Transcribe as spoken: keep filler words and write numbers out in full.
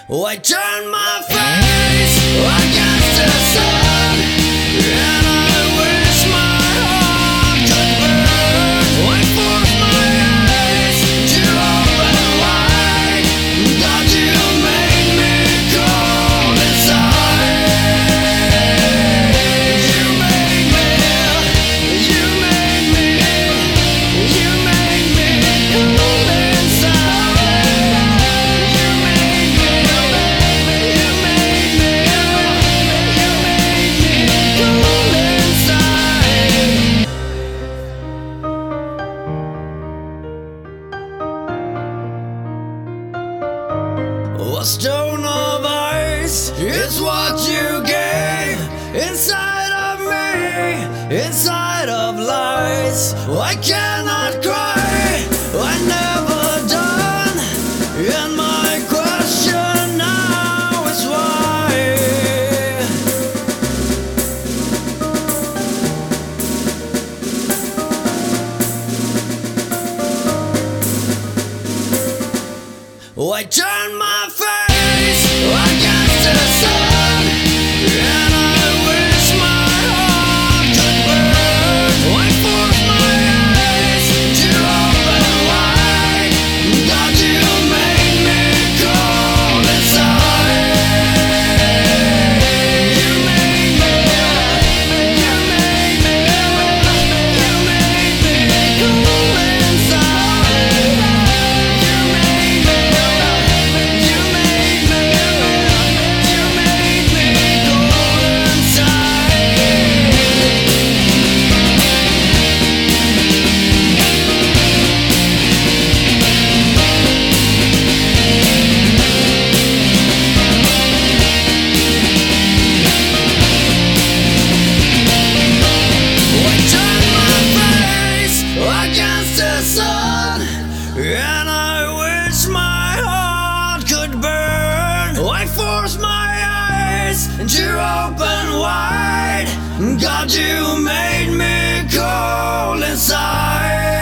Oh, I turn my face against the sun, and I wish my heart could burn. Oh, I force my eyes to open wide. God, you made me cold inside. You made me, you made me, you made me cold inside. You made me, you made me, you made me cold inside. A stone of ice is what you gave inside of me, inside of lies. I cannot cry, I never done, and my question now is why. Oh, I turn my face against the sun, and I wish my heart could burn. Oh, I force my eyes to open wide. God, you made me cold inside. You made me, you made me, you made me cold inside. You made me, you made me, you made me cold inside. I turn my face against the sun, and I wish my heart could burn. I force my eyes to open wide. God, you made me cold inside.